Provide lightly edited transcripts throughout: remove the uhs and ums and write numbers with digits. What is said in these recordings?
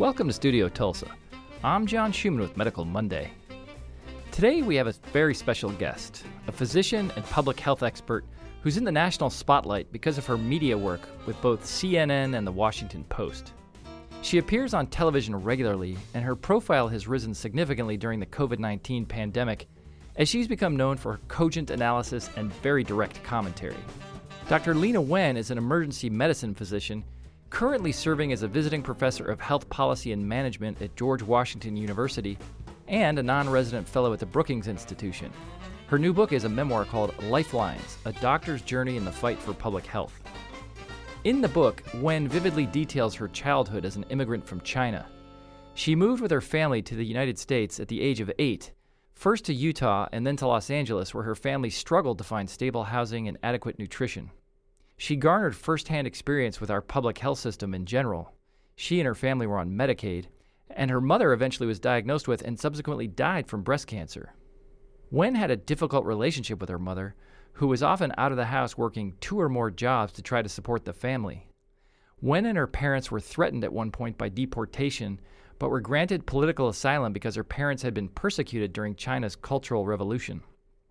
Welcome to Studio Tulsa. I'm John Schumann with Medical Monday. Today we have a very special guest, a physician and public health expert who's in the national spotlight because of her media work with both CNN and the Washington Post. She appears on television regularly, and her profile has risen significantly during the COVID-19 pandemic as she's become known for her cogent analysis and very direct commentary. Dr. Leana Wen is an emergency medicine physician currently serving as a visiting professor of health policy and management at George Washington University and a non-resident fellow at the Brookings Institution. Her new book is a memoir called Lifelines, A Doctor's Journey in the Fight for Public Health. In the book, Wen vividly details her childhood as an immigrant from China. She moved with her family to the United States at the age of 8, first to Utah and then to Los Angeles, where her family struggled to find stable housing and adequate nutrition. She garnered firsthand experience with our public health system in general. She and her family were on Medicaid, and her mother eventually was diagnosed with and subsequently died from breast cancer. Wen had a difficult relationship with her mother, who was often out of the house working 2 or more jobs to try to support the family. Wen and her parents were threatened at one point by deportation, but were granted political asylum because her parents had been persecuted during China's Cultural Revolution.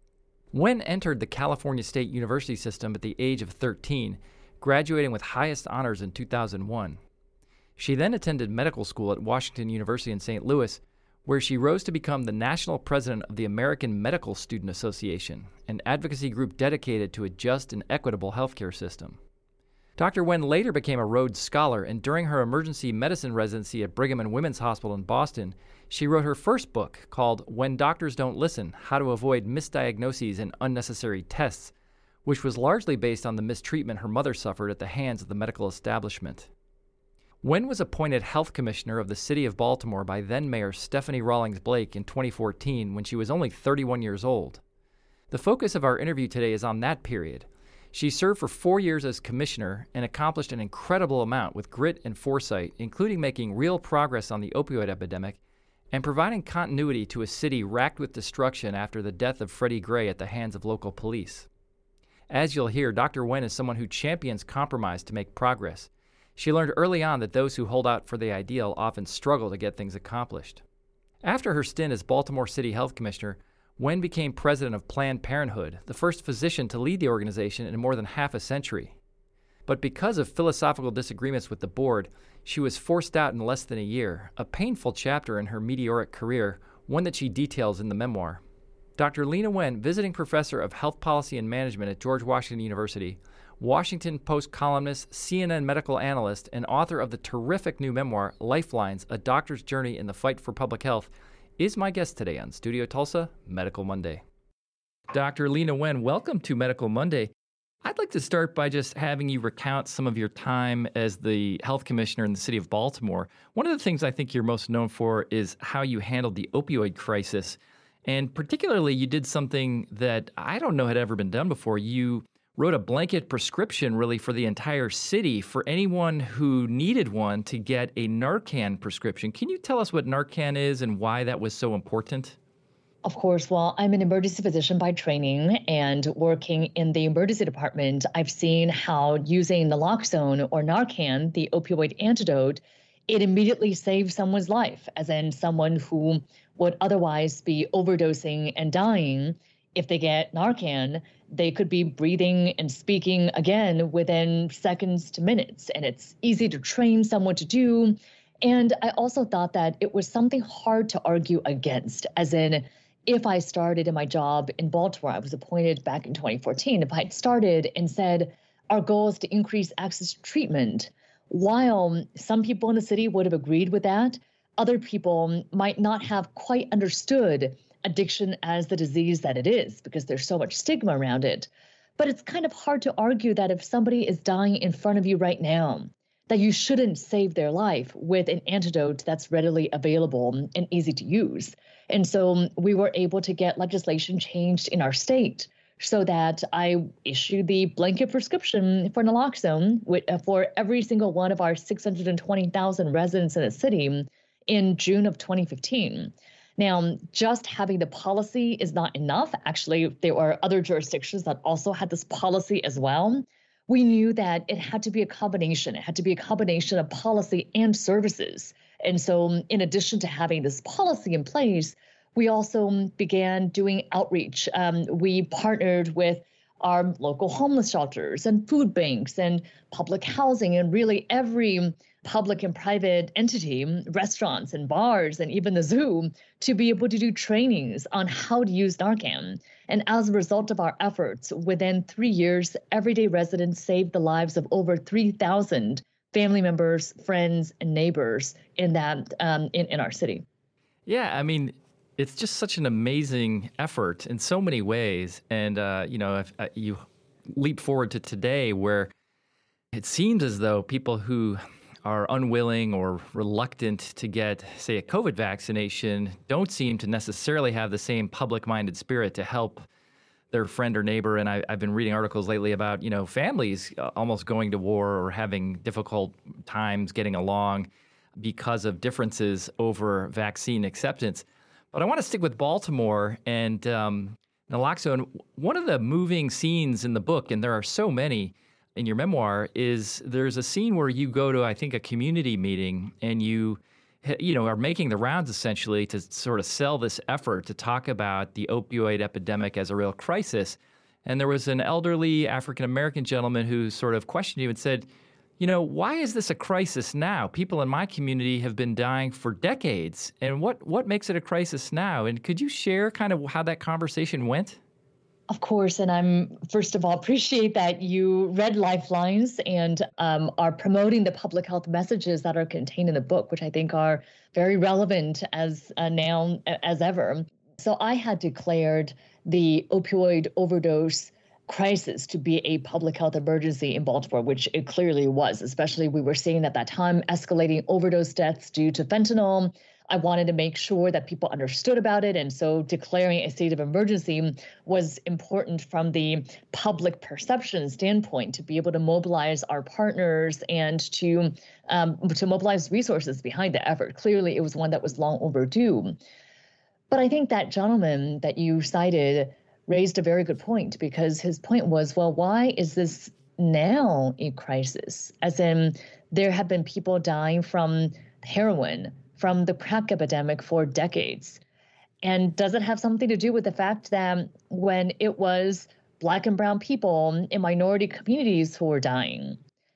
Wen entered the California State University system at the age of 13, graduating with highest honors in 2001. She then attended medical school at Washington University in St. Louis, where she rose to become the national president of the American Medical Student Association, an advocacy group dedicated to a just and equitable healthcare system. Dr. Wen later became a Rhodes Scholar, and during her emergency medicine residency at Brigham and Women's Hospital in Boston, she wrote her first book called When Doctors Don't Listen, How to Avoid Misdiagnoses and Unnecessary Tests, which was largely based on the mistreatment her mother suffered at the hands of the medical establishment. Wen was appointed health commissioner of the city of Baltimore by then-Mayor Stephanie Rawlings Blake in 2014 when she was only 31 years old. The focus of our interview today is on that period. She served for 4 years as commissioner and accomplished an incredible amount with grit and foresight, including making real progress on the opioid epidemic and providing continuity to a city racked with destruction after the death of Freddie Gray at the hands of local police. As you'll hear, Dr. Wen is someone who champions compromise to make progress. She learned early on that those who hold out for the ideal often struggle to get things accomplished. After her stint as Baltimore City Health Commissioner, Wen became president of Planned Parenthood, the first physician to lead the organization in more than half a century. But because of philosophical disagreements with the board, she was forced out in less than a year, a painful chapter in her meteoric career, one that she details in the memoir. Dr. Leana Wen, visiting professor of health policy and management at George Washington University, Washington Post columnist, CNN medical analyst, and author of the terrific new memoir, Lifelines, A Doctor's Journey in the Fight for Public Health, is my guest today on Studio Tulsa, Medical Monday. Dr. Leana Wen, welcome to Medical Monday. I'd like to start by just having you recount some of your time as the health commissioner in the city of Baltimore. One of the things I think you're most known for is how you handled the opioid crisis. And particularly, you did something that I don't know had ever been done before. You wrote a blanket prescription really for the entire city for anyone who needed one to get a Narcan prescription. Can you tell us what Narcan is and why that was so important? Of course. Well, I'm an emergency physician by training, and working in the emergency department, I've seen how using naloxone or Narcan, the opioid antidote, it immediately saves someone's life, as in someone who would otherwise be overdosing and dying. If they get Narcan, they could be breathing and speaking again within seconds to minutes, and it's easy to train someone to do. And I also thought that it was something hard to argue against, as in, if I started in my job in Baltimore, I was appointed back in 2014, if I had started and said, our goal is to increase access to treatment, while some people in the city would have agreed with that, other people might not have quite understood addiction as the disease that it is, because there's so much stigma around it. But it's kind of hard to argue that if somebody is dying in front of you right now, that you shouldn't save their life with an antidote that's readily available and easy to use. And so we were able to get legislation changed in our state so that I issued the blanket prescription for naloxone for every single one of our 620,000 residents in the city in June of 2015. Now, just having the policy is not enough. Actually, there were other jurisdictions that also had this policy as well. We knew that it had to be a combination. It had to be a combination of policy and services. And so, in addition to having this policy in place, we also began doing outreach. We partnered with our local homeless shelters and food banks and public housing and really every public and private entity, restaurants and bars and even the zoo, to be able to do trainings on how to use Narcan. And as a result of our efforts, within 3 years, everyday residents saved the lives of over 3,000 family members, friends, and neighbors in our city. Yeah, I mean, it's just such an amazing effort in so many ways. And, if you leap forward to today where it seems as though people who are unwilling or reluctant to get, say, a COVID vaccination don't seem to necessarily have the same public-minded spirit to help their friend or neighbor. And I've been reading articles lately about, families almost going to war or having difficult times getting along because of differences over vaccine acceptance. But I want to stick with Baltimore and naloxone. One of the moving scenes in the book, and there are so many in your memoir, is there's a scene where you go to, I think, a community meeting and you are making the rounds essentially to sort of sell this effort to talk about the opioid epidemic as a real crisis. And there was an elderly African-American gentleman who sort of questioned you and said, why is this a crisis now? People in my community have been dying for decades. And what makes it a crisis now? And could you share kind of how that conversation went? Of course. And I'm, first of all, appreciate that you read Lifelines and are promoting the public health messages that are contained in the book, which I think are very relevant as now as ever. So I had declared the opioid overdose crisis to be a public health emergency in Baltimore, which it clearly was, especially we were seeing at that time escalating overdose deaths due to fentanyl. I wanted to make sure that people understood about it. And so declaring a state of emergency was important from the public perception standpoint to be able to mobilize our partners and to mobilize resources behind the effort. Clearly, it was one that was long overdue. But I think that gentleman that you cited raised a very good point, because his point was, well, why is this now a crisis? As in, there have been people dying from heroin, from the crack epidemic for decades. And does it have something to do with the fact that when it was Black and brown people in minority communities who were dying,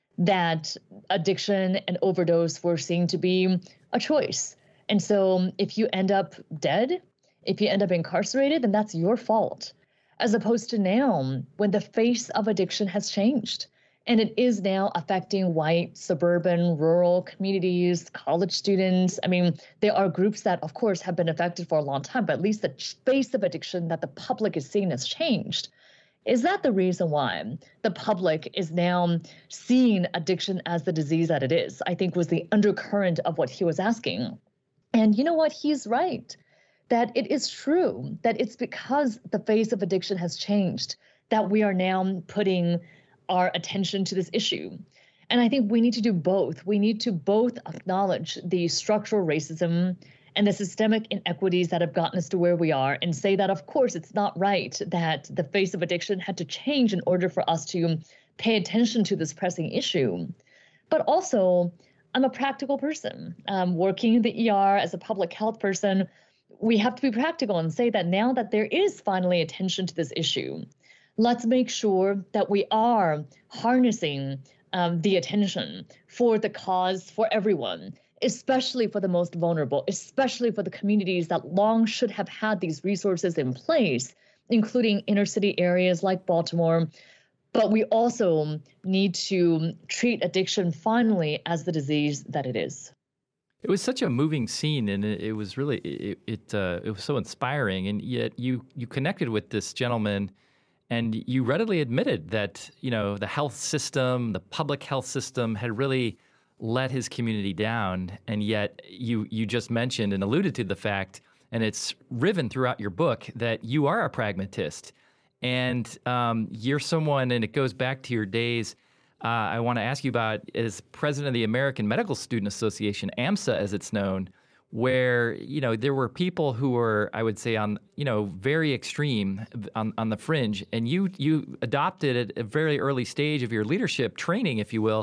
that addiction and overdose were seen to be a choice? And so if you end up dead, if you end up incarcerated, then that's your fault. As opposed to now, when the face of addiction has changed. And it is now affecting white, suburban, rural communities, college students. I mean, there are groups that, of course, have been affected for a long time, but at least the face of addiction that the public is seeing has changed. Is that the reason why the public is now seeing addiction as the disease that it is? I think was the undercurrent of what he was asking. And you know what? He's right, that it is true that it's because the face of addiction has changed that we are now putting our attention to this issue. And I think we need to do both. We need to both acknowledge the structural racism and the systemic inequities that have gotten us to where we are and say that, of course, it's not right that the face of addiction had to change in order for us to pay attention to this pressing issue. But also, I'm a practical person. Working in the ER as a public health person, we have to be practical and say that now that there is finally attention to this issue, let's make sure that we are harnessing the attention for the cause for everyone, especially for the most vulnerable, especially for the communities that long should have had these resources in place, including inner city areas like Baltimore. But we also need to treat addiction finally as the disease that it is. It was such a moving scene, and it was really it was so inspiring. And yet you connected with this gentleman. And you readily admitted that, the health system, the public health system had really let his community down. And yet you just mentioned and alluded to the fact, and it's riven throughout your book, that you are a pragmatist. And you're someone, and it goes back to your days, I want to ask you about as president of the American Medical Student Association, AMSA as it's known, where, there were people who were, I would say, on, very extreme on the fringe. And you adopted at a very early stage of your leadership training, if you will,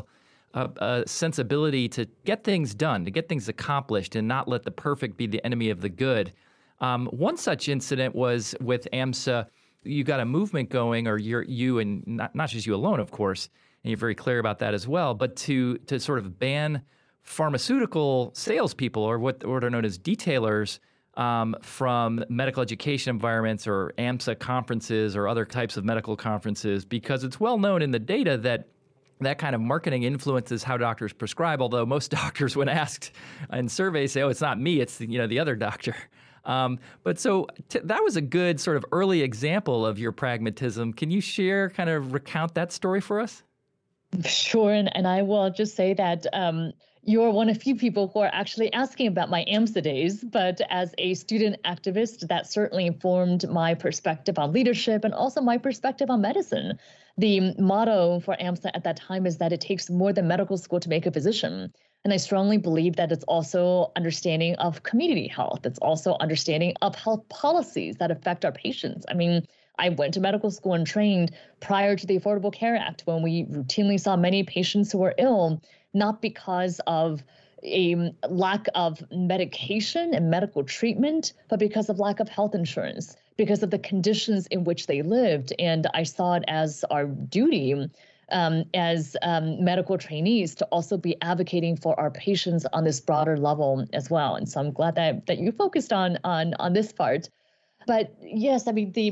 a sensibility to get things done, to get things accomplished, and not let the perfect be the enemy of the good. One such incident was with AMSA. You got a movement going, or you and not just you alone, of course, and you're very clear about that as well, but to sort of ban pharmaceutical salespeople, or what are known as detailers, from medical education environments or AMSA conferences or other types of medical conferences, because it's well known in the data that kind of marketing influences how doctors prescribe, although most doctors, when asked in surveys, say, oh, it's not me, it's the other doctor. But that was a good sort of early example of your pragmatism. Can you kind of recount that story for us? Sure. And I will just say that you're one of few people who are actually asking about my AMSA days. But as a student activist, that certainly informed my perspective on leadership and also my perspective on medicine. The motto for AMSA at that time is that it takes more than medical school to make a physician. And I strongly believe that it's also understanding of community health. It's also understanding of health policies that affect our patients. I mean, I went to medical school and trained prior to the Affordable Care Act, when we routinely saw many patients who were ill, not because of a lack of medication and medical treatment, but because of lack of health insurance, because of the conditions in which they lived. And I saw it as our duty as medical trainees to also be advocating for our patients on this broader level as well. And so I'm glad that you focused on this part. But yes, I mean,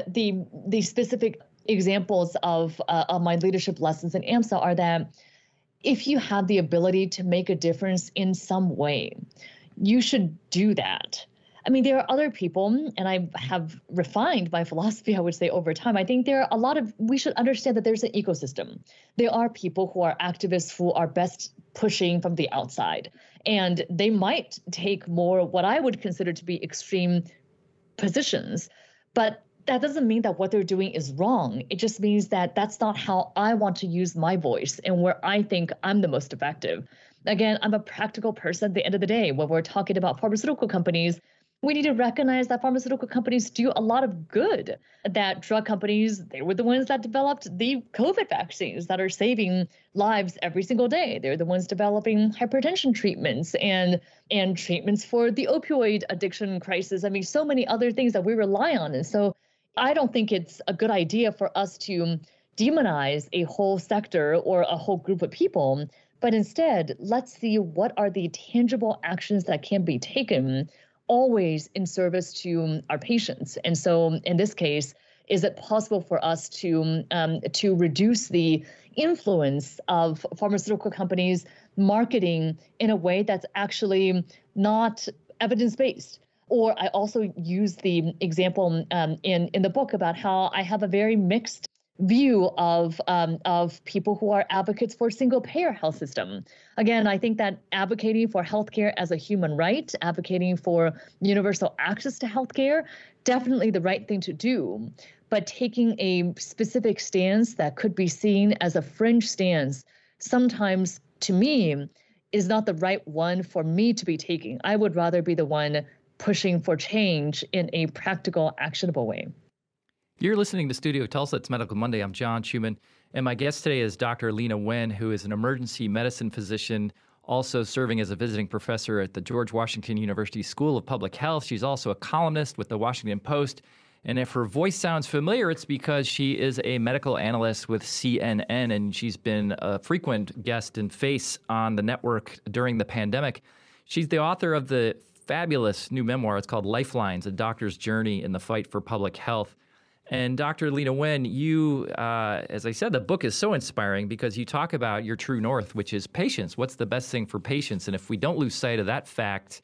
the specific examples of my leadership lessons in AMSA are that if you have the ability to make a difference in some way, you should do that. I mean, there are other people, and I have refined my philosophy, I would say, over time. I think there are we should understand that there's an ecosystem. There are people who are activists who are best pushing from the outside, and they might take more what I would consider to be extreme positions, but that doesn't mean that what they're doing is wrong. It just means that that's not how I want to use my voice and where I think I'm the most effective. Again, I'm a practical person at the end of the day. When we're talking about pharmaceutical companies, we need to recognize that pharmaceutical companies do a lot of good, that drug companies, they were the ones that developed the COVID vaccines that are saving lives every single day. They're the ones developing hypertension treatments and treatments for the opioid addiction crisis. I mean, so many other things that we rely on. And so I don't think it's a good idea for us to demonize a whole sector or a whole group of people, but instead, let's see what are the tangible actions that can be taken, always in service to our patients. And so in this case, is it possible for us to reduce the influence of pharmaceutical companies marketing in a way that's actually not evidence-based? Or I also use the example in the book about how I have a very mixed view of people who are advocates for single-payer health system. Again, I think that advocating for healthcare as a human right, advocating for universal access to healthcare, definitely the right thing to do. But taking a specific stance that could be seen as a fringe stance, sometimes to me, is not the right one for me to be taking. I would rather be the one pushing for change in a practical, actionable way. You're listening to Studio Tulsa. It's Medical Monday. I'm John Schumann, and my guest today is Dr. Leana Wen, who is an emergency medicine physician, also serving as a visiting professor at the George Washington University School of Public Health. She's also a columnist with the Washington Post, and if her voice sounds familiar, it's because she is a medical analyst with CNN, and she's been a frequent guest and face on the network during the pandemic. She's the author of the fabulous new memoir. It's called Lifelines, A Doctor's Journey in the Fight for Public Health. And Dr. Leana Wen, you, as I said, the book is so inspiring because you talk about your true north, which is patients. What's the best thing for patients? And if we don't lose sight of that fact,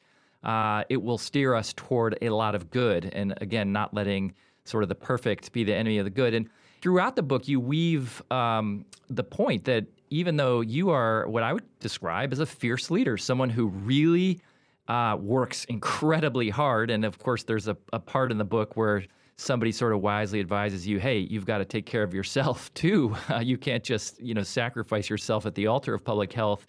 it will steer us toward a lot of good. And again, not letting sort of the perfect be the enemy of the good. And throughout the book, you weave the point that even though you are what I would describe as a fierce leader, someone who really works incredibly hard. And of course, there's a part in the book where somebody sort of wisely advises you, hey, you've got to take care of yourself too. You can't just, sacrifice yourself at the altar of public health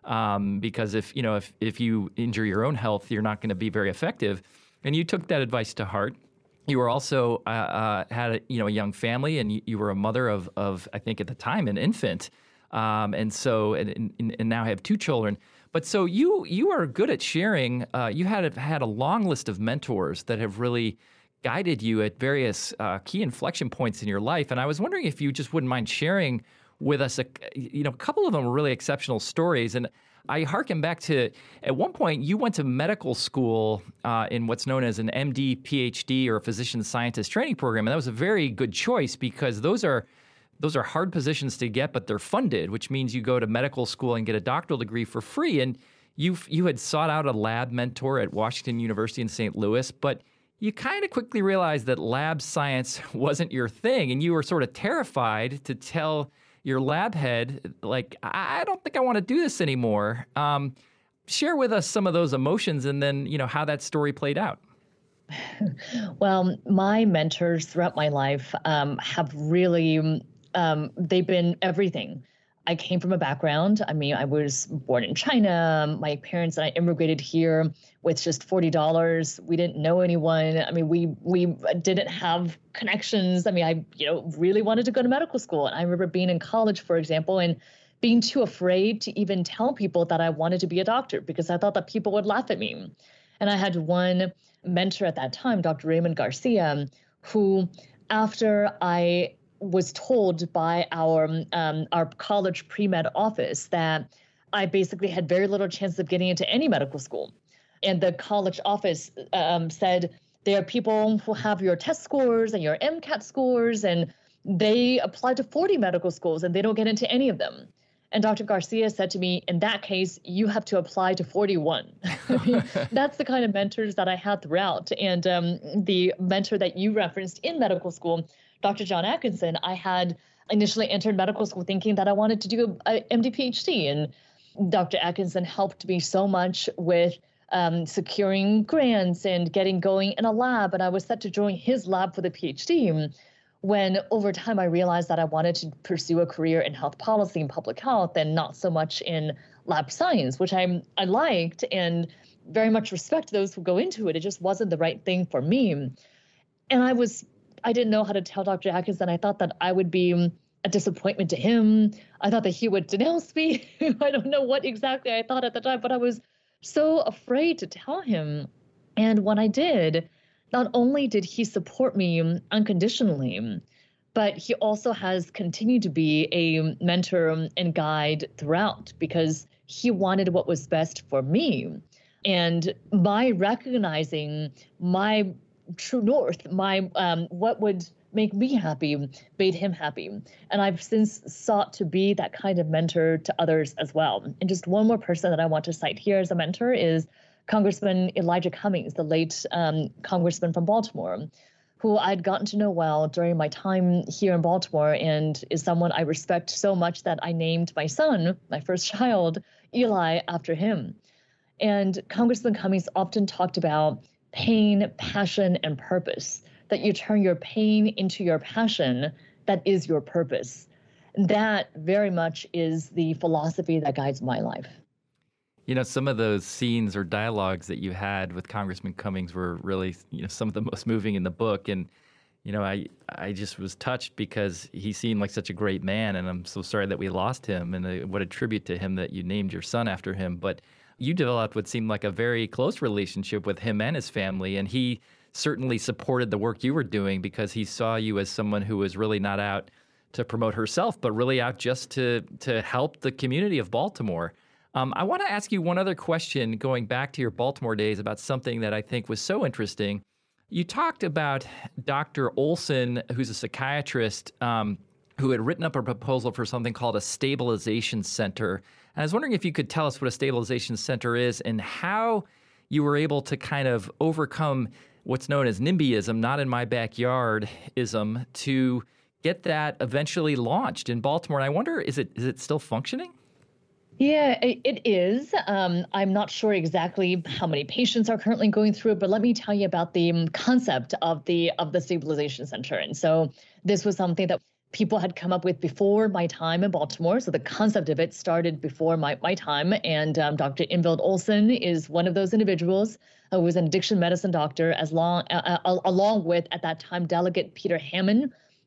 because if you injure your own health, you're not going to be very effective. And you took that advice to heart. You were also had a young family, and you were a mother of I think at the time an infant. and now have two children. But so you are good at sharing. You have had a long list of mentors that have really guided you at various key inflection points in your life. And I was wondering if you just wouldn't mind sharing with us a couple of them were really exceptional stories. And I hearken back to, at one point, you went to medical school in what's known as an MD, PhD, or a physician scientist training program. And that was a very good choice because those are hard positions to get, but they're funded, which means you go to medical school and get a doctoral degree for free. And you had sought out a lab mentor at Washington University in St. Louis, but you kind of quickly realized that lab science wasn't your thing. And you were sort of terrified to tell your lab head, like, I don't think I want to do this anymore. Share with us some of those emotions and then, how that story played out. Well, my mentors throughout my life have really, they've been everything. I came from a background. I mean, I was born in China. My parents and I immigrated here with just $40. We didn't know anyone. I mean, we didn't have connections. I mean, I really wanted to go to medical school. And I remember being in college, for example, and being too afraid to even tell people that I wanted to be a doctor because I thought that people would laugh at me. And I had one mentor at that time, Dr. Raymond Garcia, who, after I was told by our college pre-med office that I basically had very little chance of getting into any medical school. And the college office said, there are people who have your test scores and your MCAT scores, and they apply to 40 medical schools and they don't get into any of them. And Dr. Garcia said to me, in that case, you have to apply to 41. That's the kind of mentors that I had throughout. And the mentor that you referenced in medical school, Dr. John Atkinson, I had initially entered medical school thinking that I wanted to do a MD PhD. And Dr. Atkinson helped me so much with securing grants and getting going in a lab. And I was set to join his lab for the PhD. When over time I realized that I wanted to pursue a career in health policy and public health and not so much in lab science, which I liked and very much respect those who go into it. It just wasn't the right thing for me. And I didn't know how to tell Dr. Atkinson. I thought that I would be a disappointment to him. I thought that he would denounce me. I don't know what exactly I thought at the time, but I was so afraid to tell him. And when I did, not only did he support me unconditionally, but he also has continued to be a mentor and guide throughout because he wanted what was best for me. And by recognizing my true north, my what would make me happy, made him happy. And I've since sought to be that kind of mentor to others as well. And just one more person that I want to cite here as a mentor is Congressman Elijah Cummings, the late congressman from Baltimore, who I'd gotten to know well during my time here in Baltimore and is someone I respect so much that I named my son, my first child, Eli, after him. And Congressman Cummings often talked about pain, passion, and purpose, that you turn your pain into your passion, that is your purpose. That very much is the philosophy that guides my life. Some of those scenes or dialogues that you had with Congressman Cummings were really, some of the most moving in the book. And, I just was touched because he seemed like such a great man. And I'm so sorry that we lost him. And what a tribute to him that you named your son after him. But you developed what seemed like a very close relationship with him and his family. And he certainly supported the work you were doing because he saw you as someone who was really not out to promote herself, but really out just to help the community of Baltimore. I want to ask you one other question going back to your Baltimore days about something that I think was so interesting. You talked about Dr. Olson, who's a psychiatrist, who had written up a proposal for something called a stabilization center. And I was wondering if you could tell us what a stabilization center is and how you were able to kind of overcome what's known as NIMBYism, not in my backyard-ism, to get that eventually launched in Baltimore. And I wonder, is it still functioning? Yeah, it is. I'm not sure exactly how many patients are currently going through it, but let me tell you about the concept of the stabilization center. And so this was something that people had come up with before my time in Baltimore. So the concept of it started before my time. And Dr. Invild Olson is one of those individuals who was an addiction medicine doctor, along with, at that time, Delegate Peter Hammond,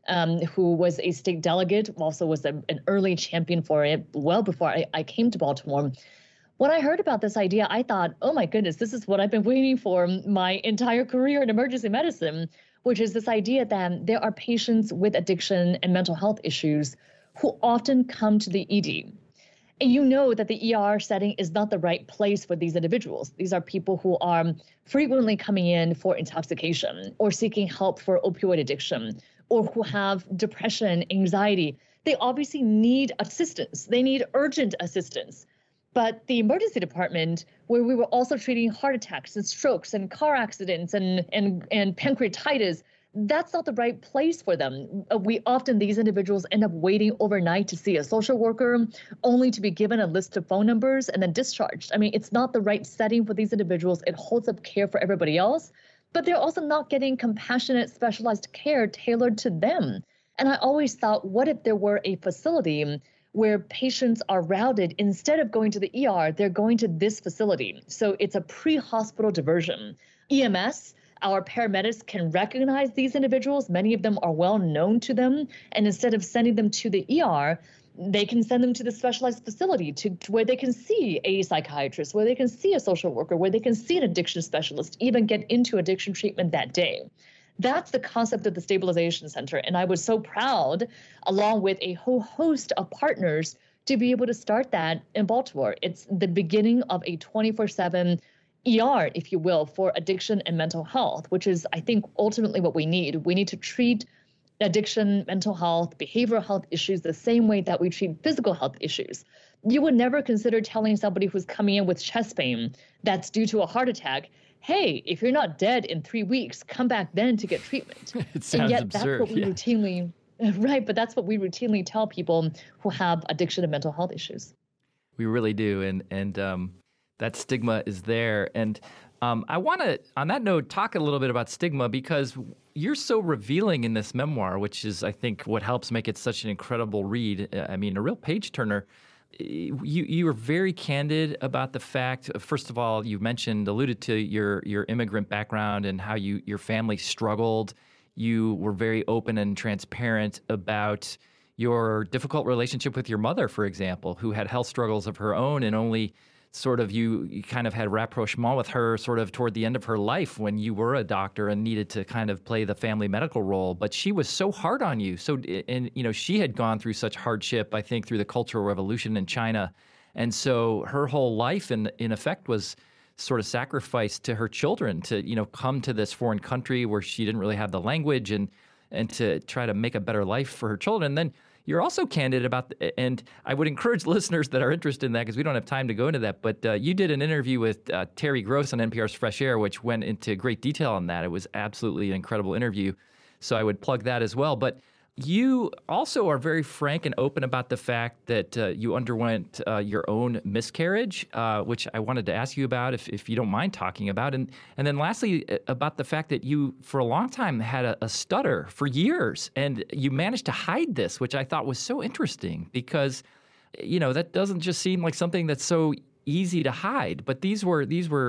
who was a state delegate, also was an early champion for it well before I came to Baltimore. When I heard about this idea, I thought, oh my goodness, this is what I've been waiting for my entire career in emergency medicine, which is this idea that there are patients with addiction and mental health issues who often come to the ED. And you know that the ER setting is not the right place for these individuals. These are people who are frequently coming in for intoxication or seeking help for opioid addiction or who have depression, anxiety. They obviously need assistance. They need urgent assistance. But the emergency department, where we were also treating heart attacks and strokes and car accidents and pancreatitis, that's not the right place for them. These individuals end up waiting overnight to see a social worker, only to be given a list of phone numbers and then discharged. I mean, it's not the right setting for these individuals. It holds up care for everybody else, but they're also not getting compassionate, specialized care tailored to them. And I always thought, what if there were a facility where patients are routed, instead of going to the ER, they're going to this facility. So it's a pre-hospital diversion. EMS, our paramedics can recognize these individuals. Many of them are well known to them. And instead of sending them to the ER, they can send them to the specialized facility to where they can see a psychiatrist, where they can see a social worker, where they can see an addiction specialist, even get into addiction treatment that day. That's the concept of the Stabilization Center. And I was so proud, along with a whole host of partners, to be able to start that in Baltimore. It's the beginning of a 24/7 ER, if you will, for addiction and mental health, which is, I think, ultimately what we need. We need to treat addiction, mental health, behavioral health issues the same way that we treat physical health issues. You would never consider telling somebody who's coming in with chest pain that's due to a heart attack, hey, if you're not dead in 3 weeks, come back then to get treatment. It sounds absurd. That's what we routinely, right, but that's what we routinely tell people who have addiction and mental health issues. We really do, and that stigma is there. And I want to, on that note, talk a little bit about stigma, because you're so revealing in this memoir, which is, I think, what helps make it such an incredible read. I mean, a real page-turner. You were very candid about the fact, first of all, you alluded to your immigrant background and how your family struggled. You were very open and transparent about your difficult relationship with your mother, for example, who had health struggles of her own, and only sort of you kind of had rapprochement with her sort of toward the end of her life when you were a doctor and needed to kind of play the family medical role. But she was so hard on you. So, and she had gone through such hardship, I think, through the Cultural Revolution in China. And so her whole life, in effect, was sort of sacrificed to her children to, come to this foreign country where she didn't really have the language and to try to make a better life for her children. And then you're also candid about, and I would encourage listeners that are interested in that, because we don't have time to go into that, but you did an interview with Terry Gross on NPR's Fresh Air, which went into great detail on that. It was absolutely an incredible interview, so I would plug that as well. But you also are very frank and open about the fact that you underwent your own miscarriage, which I wanted to ask you about, if you don't mind talking about. And then lastly, about the fact that you, for a long time, had a stutter for years, and you managed to hide this, which I thought was so interesting, because, that doesn't just seem like something that's so easy to hide. But these were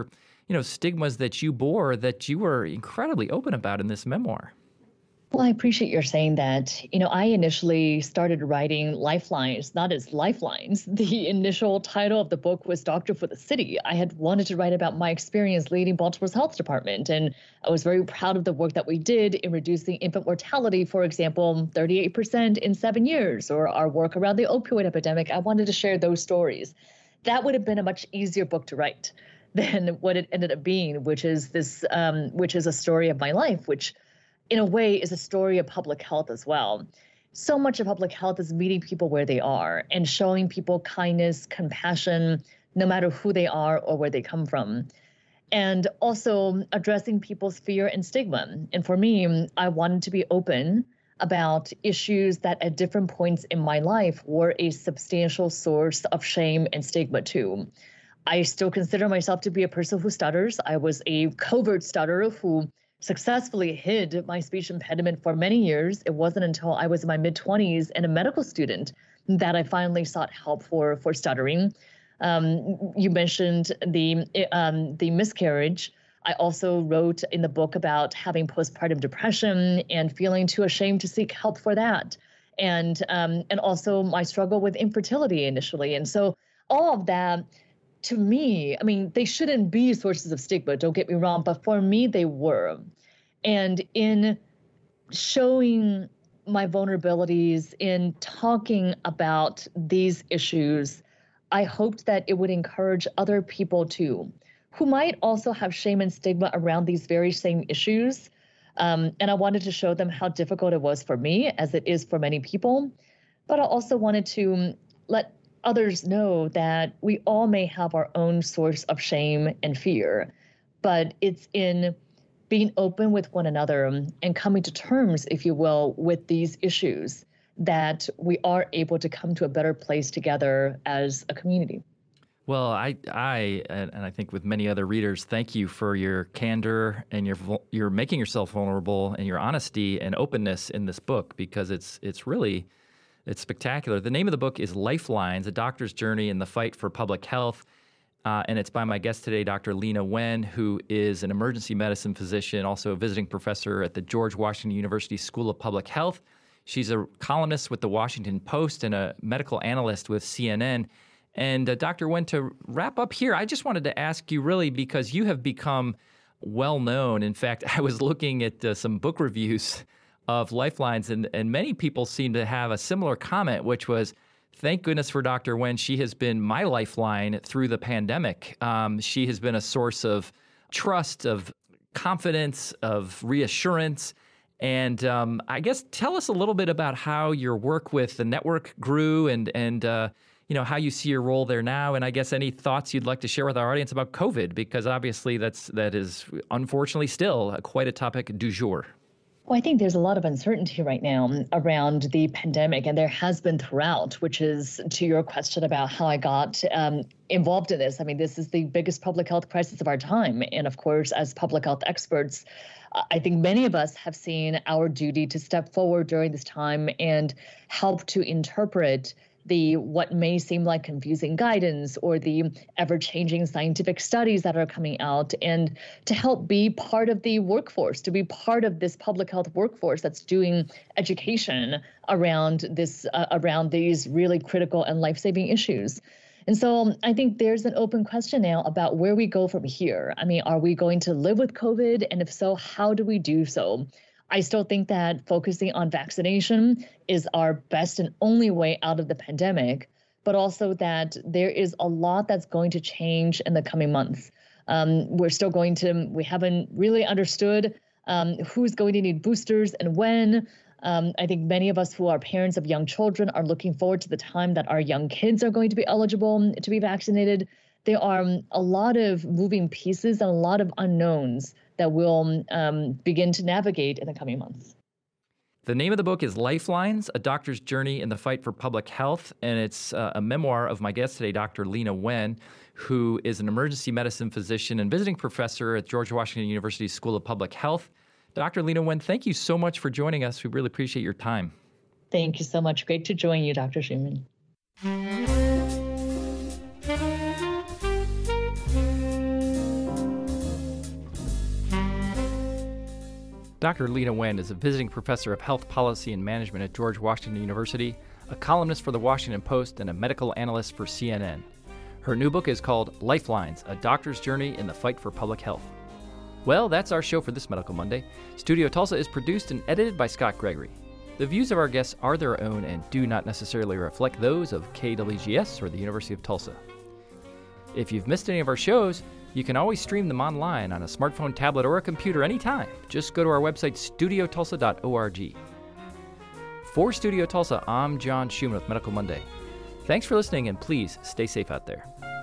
stigmas that you bore, that you were incredibly open about in this memoir. Well, I appreciate your saying that. I initially started writing Lifelines, not as Lifelines. The initial title of the book was Doctor for the City. I had wanted to write about my experience leading Baltimore's health department, and I was very proud of the work that we did in reducing infant mortality, for example, 38% in 7 years, or our work around the opioid epidemic. I wanted to share those stories. That would have been a much easier book to write than what it ended up being, which is a story of my life, which in a way is a story of public health as well. So much of public health is meeting people where they are and showing people kindness, compassion, no matter who they are or where they come from. And also addressing people's fear and stigma. And for me, I wanted to be open about issues that at different points in my life were a substantial source of shame and stigma too. I still consider myself to be a person who stutters. I was a covert stutterer who successfully hid my speech impediment for many years. It wasn't until I was in my mid-20s and a medical student that I finally sought help for stuttering. You mentioned the miscarriage. I also wrote in the book about having postpartum depression and feeling too ashamed to seek help for that. And also my struggle with infertility initially. And so all of that, to me, I mean, they shouldn't be sources of stigma, don't get me wrong, but for me, they were. And in showing my vulnerabilities, in talking about these issues, I hoped that it would encourage other people too, who might also have shame and stigma around these very same issues. And I wanted to show them how difficult it was for me, as it is for many people. But I also wanted to let others know that we all may have our own source of shame and fear, but it's in being open with one another and coming to terms, if you will, with these issues that we are able to come to a better place together as a community. Well, I think with many other readers, thank you for your candor and your making yourself vulnerable and your honesty and openness in this book, because it's spectacular. The name of the book is Lifelines: A Doctor's Journey in the Fight for Public Health. And it's by my guest today, Dr. Leana Wen, who is an emergency medicine physician, also a visiting professor at the George Washington University School of Public Health. She's a columnist with the Washington Post and a medical analyst with CNN. And Dr. Wen, to wrap up here, I just wanted to ask you really, because you have become well known. In fact, I was looking at some book reviews of Lifelines, and many people seem to have a similar comment, which was, thank goodness for Dr. Wen. She has been my lifeline through the pandemic. She has been a source of trust, of confidence, of reassurance. And I guess tell us a little bit about how your work with the network grew and how you see your role there now. And I guess any thoughts you'd like to share with our audience about COVID, because obviously that is unfortunately still quite a topic du jour. Well, I think there's a lot of uncertainty right now around the pandemic, and there has been throughout, which is to your question about how I got involved in this. I mean, this is the biggest public health crisis of our time. And of course, as public health experts, I think many of us have seen our duty to step forward during this time and help to interpret what may seem like confusing guidance or the ever-changing scientific studies that are coming out, and to help be part of the workforce, to be part of this public health workforce that's doing education around these really critical and life-saving issues. And so I think there's an open question now about where we go from here. I mean, are we going to live with COVID? And if so, how do we do so? I still think that focusing on vaccination is our best and only way out of the pandemic, but also that there is a lot that's going to change in the coming months. We haven't really understood who's going to need boosters and when. I think many of us who are parents of young children are looking forward to the time that our young kids are going to be eligible to be vaccinated. There are a lot of moving pieces and a lot of unknowns that we'll begin to navigate in the coming months. The name of the book is Lifelines: A Doctor's Journey in the Fight for Public Health, and it's a memoir of my guest today, Dr. Leana Wen, who is an emergency medicine physician and visiting professor at George Washington University School of Public Health. Dr. Leana Wen, thank you so much for joining us. We really appreciate your time. Thank you so much. Great to join you, Dr. Shuman. Dr. Leana Wen is a visiting professor of health policy and management at George Washington University, a columnist for the Washington Post, and a medical analyst for CNN. Her new book is called Lifelines: A Doctor's Journey in the Fight for Public Health. Well, that's our show for this Medical Monday. Studio Tulsa is produced and edited by Scott Gregory. The views of our guests are their own and do not necessarily reflect those of KWGS or the University of Tulsa. If you've missed any of our shows, you can always stream them online on a smartphone, tablet, or a computer anytime. Just go to our website, studiotulsa.org. For Studio Tulsa, I'm John Shuman with Medical Monday. Thanks for listening, and please stay safe out there.